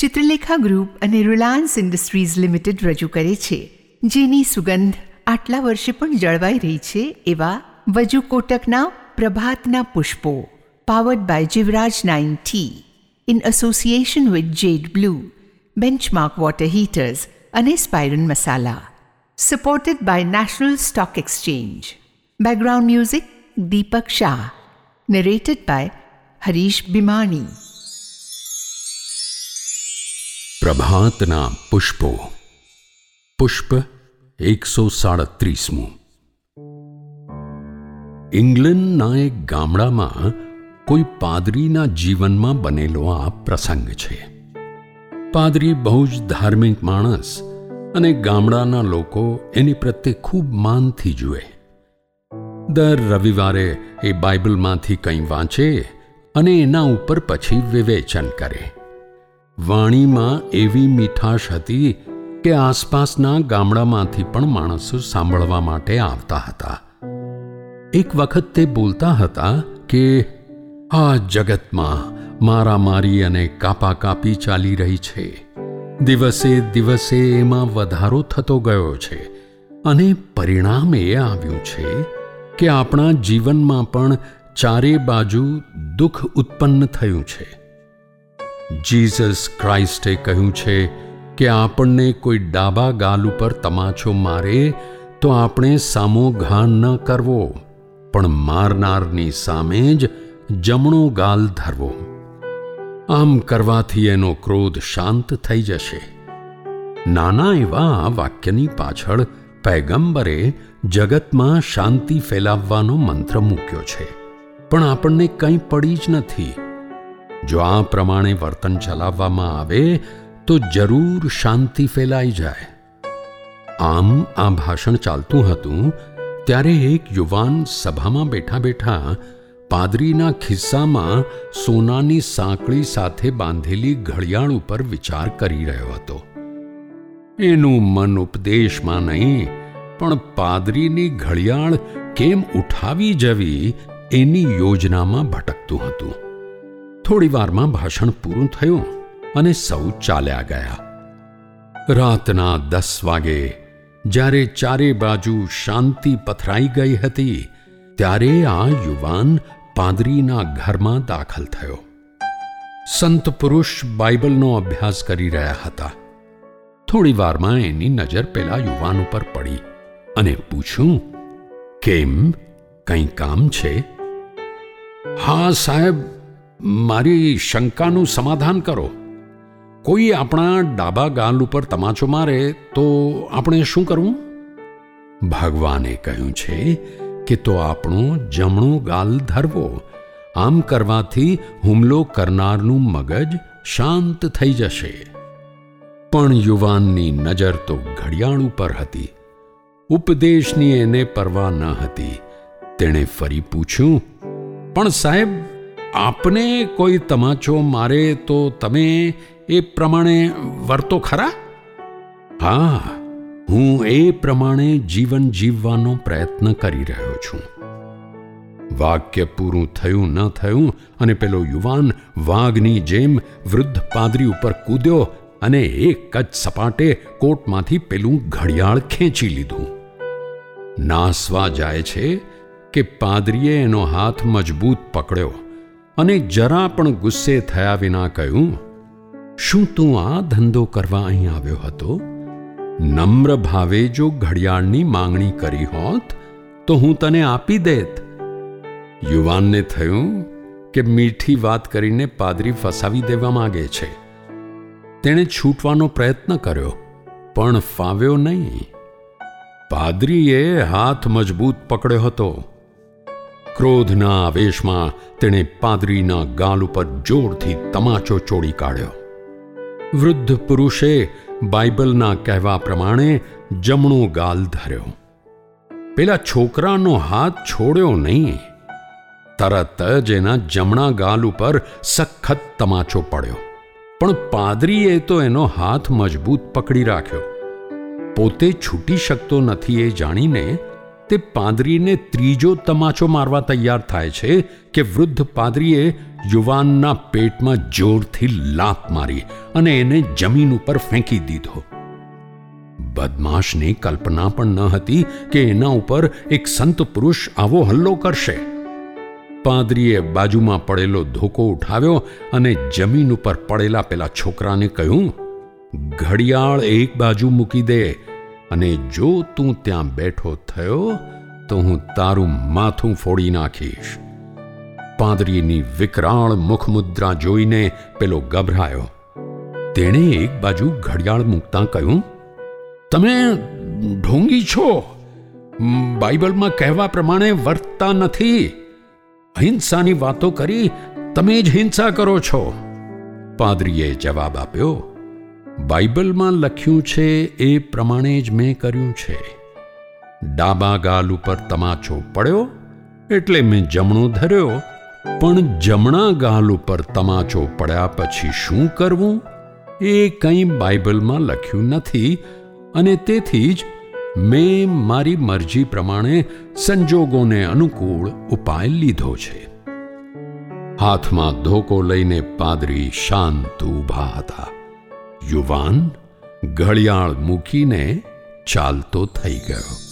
Chitralekha group અને Reliance Industries Limited રજૂ કરે છે, જેની સુગંધ આટલા વર્ષે પણ જળવાઈ રહી છે એવા વજુ કોટકના પ્રભાતના પુષ્પો, powered by Jivraj 9T, in association with Jade Blue, benchmark water heaters અને Spyron masala. Supported by National Stock Exchange. Background music Deepak Shah. Narrated by Harish Bhimani. પ્રભાતના પુષ્પો. પુષ્પ 137. ઇંગ્લેન્ડના એક ગામડામાં કોઈ પાદરીના જીવનમાં બનેલો આ પ્રસંગ છે. પાદરી બહુ જ ધાર્મિક માણસ અને ગામડાના લોકો એની પ્રત્યે ખૂબ માનથી જુએ. દર રવિવારે એ બાઇબલમાંથી કંઈ વાંચે અને એના ઉપર પછી વિવેચન કરે. વાણીમાં એવી મીઠાશ હતી કે આસપાસના ગામડામાંથી પણ માણસો સાંભળવા માટે આવતા હતા. એક વખત તે બોલતા હતા કે આ જગતમાં મારામારી અને કાપાકાપી ચાલી રહી છે. દિવસે દિવસે એમાં વધારો થતો ગયો છે અને પરિણામ એ આવ્યું છે કે આપણા જીવનમાં પણ ચારે બાજુ દુઃખ ઉત્પન્ન થયું છે. જીસસ ક્રાઇસ્ટે કહ્યું છે કે આપણને કોઈ ડાબા ગાલ ઉપર તમાચો મારે તો આપણે સામો ઘા ન કરવો, પણ મારનારની સામે જ જમણો ગાલ ધરવો. આમ કરવાથી એનો ક્રોધ શાંત થઈ જશે. નાના એવા આ વાક્યની પાછળ પૈગંબરે જગતમાં શાંતિ ફેલાવવાનો મંત્ર મૂક્યો છે, પણ આપણને કંઈ પડી જ નથી. જો આ પ્રમાણે વર્તન ચલાવવામાં આવે તો જરૂર શાંતિ ફેલાઈ જાય. આમ આ ભાષણ ચાલતું હતું ત્યારે એક યુવાન સભામાં બેઠા બેઠા પાદરીના ખિસ્સામાં સોનાની સાંકળી સાથે બાંધેલી ઘડિયાળ ઉપર વિચાર કરી રહ્યો હતો. એનું મન ઉપદેશમાં નહીં પણ પાદરીની ઘડિયાળ કેમ ઉઠાવી જવી એની યોજનામાં ભટકતું હતું. થોડી વારમાં ભાષણ પૂરું થયું અને સૌ ચાલ્યા ગયા. રાતના 10 વાગે જ્યારે ચારે બાજુ શાંતિ પથરાઈ ગઈ હતી ત્યારે આ યુવાન પાદરીના ઘરમાં દાખલ થયો. સંત પુરુષ બાઇબલનો અભ્યાસ કરી રહ્યા હતા. થોડી વારમાં એની નજર પેલા યુવાન ઉપર પડી અને પૂછ્યું, કેમ, કંઈ કામ છે? હા સાહેબ, મારી શંકાનું સમાધાન કરો. કોઈ આપણા ડાબા ગાલ ઉપર તમાચો મારે તો આપણે શું કરવું? ભગવાને કહ્યું છે કે તો આપણો જમણો ગાલ ધરવો. આમ કરવાથી હુમલો કરનારનું મગજ શાંત થઈ જશે. પણ યુવાનની નજર તો ઘડિયાળ ઉપર હતી. ઉપદેશની એને પરવા ન હતી. તેણે ફરી પૂછ્યું, પણ સાહેબ, આપને કોઈ તમાચો મારે તો તમે એ પ્રમાણે વર્તો ખરા? હા, હું એ પ્રમાણે જીવન જીવવાનો પ્રયત્ન કરી રહ્યો છું. વાક્ય પૂરું થયું ન થયું અને પેલો યુવાન વાઘની જેમ વૃદ્ધ પાદરી ઉપર કૂદ્યો અને એક જ સપાટે કોટમાંથી પેલું ઘડિયાળ ખેંચી લીધું. નાસવા જાય છે કે પાદરીએ એનો હાથ મજબૂત પકડ્યો અને જરા પણ ગુસ્સે થયા વિના કહ્યું, શું તું આ ધંધો કરવા અહીં આવ્યો હતો? નમ્ર ભાવે જો ઘડિયાળની માંગણી કરી હોત તો હું તને આપી દેત. યુવાનને થયું કે મીઠી વાત કરીને પાદરી ફસાવી દેવા માંગે છે. તેણે છૂટવાનો પ્રયત્ન કર્યો પણ ફાવ્યો નહીં. પાદરીએ હાથ મજબૂત પકડ્યો હતો. ક્રોધના આવેશમાં તેણે પાદરીના ગાલ ઉપર જોરથી તમાચો ચોડી કાઢ્યો. વૃદ્ધ પુરુષે બાઇબલના કહેવા પ્રમાણે જમણો ગાલ ધર્યો. પેલા છોકરાનો હાથ છોડ્યો નહીં. તરત જ એના જમણા ગાલ ઉપર સખત તમાચો પડ્યો. પણ પાદરીએ તો એનો હાથ મજબૂત પકડી રાખ્યો. પોતે છૂટી શકતો નથી એ જાણીને તે પાદરીને ત્રીજો તમાચો મારવા તૈયાર થાય છે કે વૃદ્ધ પાદરીએ યુવાનના પેટમાં જોરથી લાત મારી અને એને જમીન ઉપર ફેંકી દીધો. બદમાશની કલ્પના પણ ન હતી કે એના ઉપર એક સંત પુરુષ આવો હલ્લો કરશે. પાદરીએ બાજુમાં પડેલો ધોકો ઉઠાવ્યો અને જમીન ઉપર પડેલા પેલા છોકરાને કહ્યું, ઘડિયાળ એક બાજુ મૂકી દે, અને જો તું ત્યાં બેઠો થયો તો હું તારું માથું ફોડી નાખીશ. પાદરીની વિકરાળ મુખમુદ્રા જોઈને પેલો ગભરાયો. તેણે એક બાજુ ઘડિયાળ મૂકતા કહ્યું, તમે ઢોંગી છો, બાઇબલમાં કહેવા પ્રમાણે વર્તતા નથી. અહિંસાની વાતો કરી તમે જ હિંસા કરો છો. પાદરીએ જવાબ આપ્યો, બાઇબલમાં લખ્યું છે એ પ્રમાણે જ મેં કર્યું છે. ડાબા ગાલ ઉપર તમાચો પડ્યો એટલે મેં જમણો ધર્યો, પણ જમણા ગાલ ઉપર તમાચો પડ્યા પછી શું કરવું એ કંઈ બાઇબલમાં લખ્યું નથી, અને તેથી જ મેં મારી મરજી પ્રમાણે સંજોગોને અનુકૂળ ઉપાય લીધો છે. હાથમાં ધોકો લઈને પાદરી શાંત ઊભા હતા. યુવાન ઘડિયાળ મૂકીને ચાલતો થઈ ગયો.